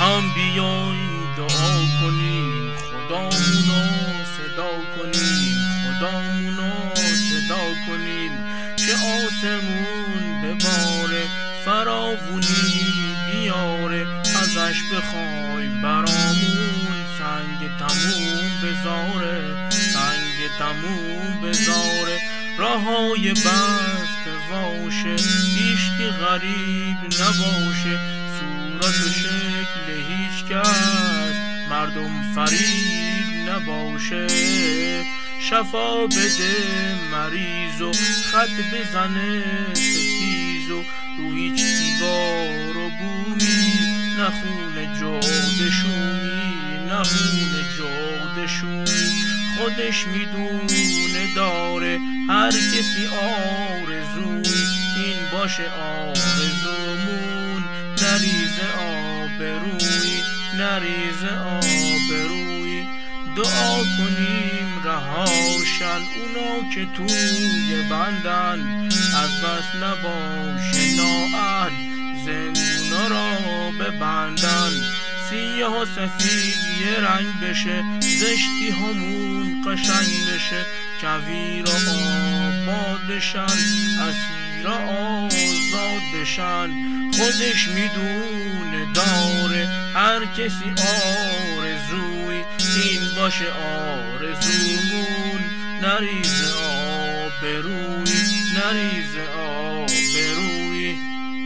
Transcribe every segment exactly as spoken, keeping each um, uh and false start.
هم بیاین دعا کنیم خدامونو صدا کنیم خدامونو صدا کنیم که آسمون بباره فراوونی بیاره ازش بخوایم برامون سنگ تموم بذاره سنگ تموم بذاره راهای بست واشه هیچکی غریب نباشه صورت و شکل هیچ کس مردم فریب نباشه شفا بده مریض و خط بزنه ستیز و رو هیچ دیوار و بومی نخونه جاده شومی نخونه جاده شومی خودش میدونه داره هر کسی آرزوی این باشه آرزومون نریزه آبروی نریزه آبروی دعا کنیم رهاشن اونا که توی بندن از بس نباشه نااهل زندونا را ببندن سیاه و سفید یه رنگ بشه زشتی همون قشنگ بشه کویر و آباد بشن اسیر آزاد بشن خودش میدونه داره هر کسی آرزوی این باشه آرزومون نریزه آبروی نریزه آبروی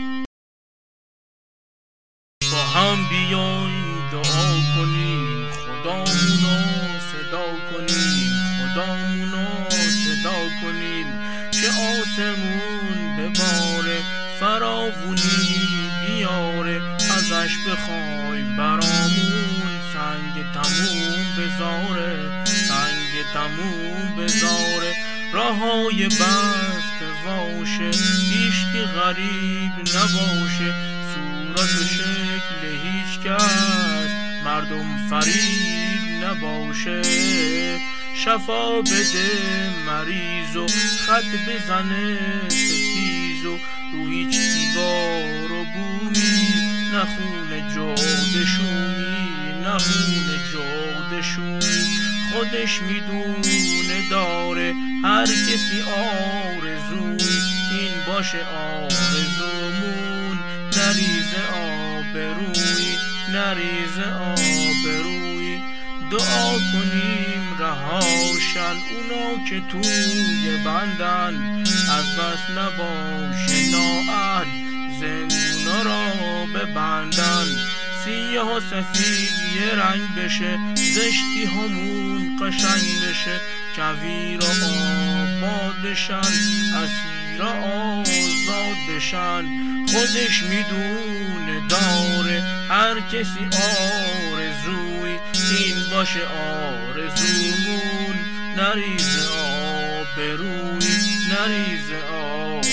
با هم بیاین دعا کنیم خدامونو صدا کنیم خدامونو صدا کنیم که آسمون بباره فراوونی بیاره ازش بخوایم برامون سنگ تموم بذاره سنگ تموم بذاره راهای بست واشه هیچکی غریب نباشه صورت و شکل هیچ کس مردم فریب نباشه شفا بده مریض و خط بزنه ستیز و رو هیچ دیوار و بومی نخونه جاده شومی نخونه جاده شومی خودش میدونه داره هر کسی آرزوی این باشه آرزومون نریزه آبروی نریزه آبروی دعا کنیم رهاشن اونا که توی بندن از بس نباشه نااهل زندونا را ببندن سیاه و سفید یه رنگ بشه زشتی همون قشنگ بشه کویر و آباد بشن اسیر آزاد بشن خودش میدونه داره هر کسی آرزوی این باشه آرزومون نریزه آبروی نریزه آبروی